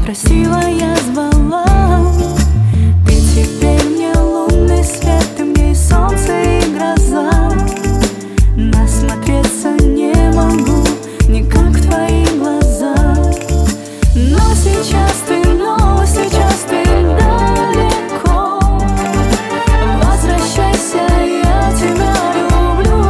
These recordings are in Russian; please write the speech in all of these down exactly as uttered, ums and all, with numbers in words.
просила, я звала. Ты теперь мне лунный свет, ты мне и солнце, и гроза. Насмотреться не могу никак в твои глаза. Но сейчас ты, но сейчас ты далеко. Возвращайся, я тебя люблю.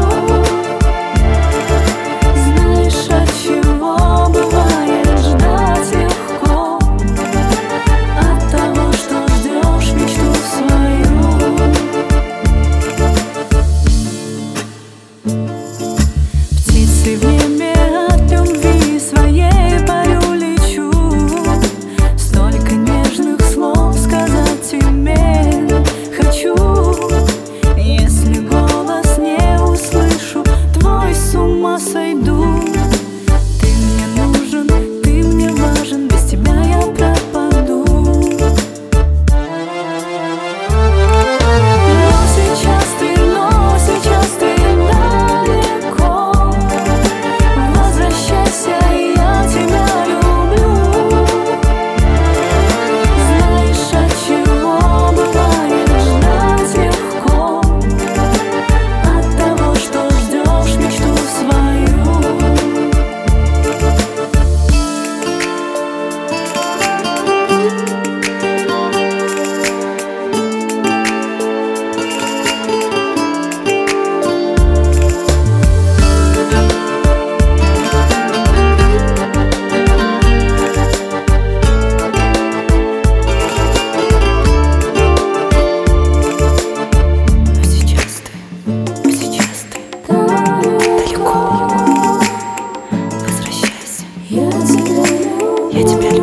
Знаешь, от чего бывает ждать легко? От того, что ждешь мечту свою. Птицей в небе от любви своей парю лечу. Столько нежных слов сказать тебе хочу. Если голос не услышу твой, с ума сойду. Ты мне нужен, ты мне важен, без тебя я пропаду. Но сейчас ты, но сейчас ты далеко. Возвращайся, я тебя люблю. Знаешь, от чего бывает ждать легко? От того, что ждешь мечту свою. Но сейчас ты, но сейчас ты далеко. Возвращайся, я тебя люблю. Я тебя люблю.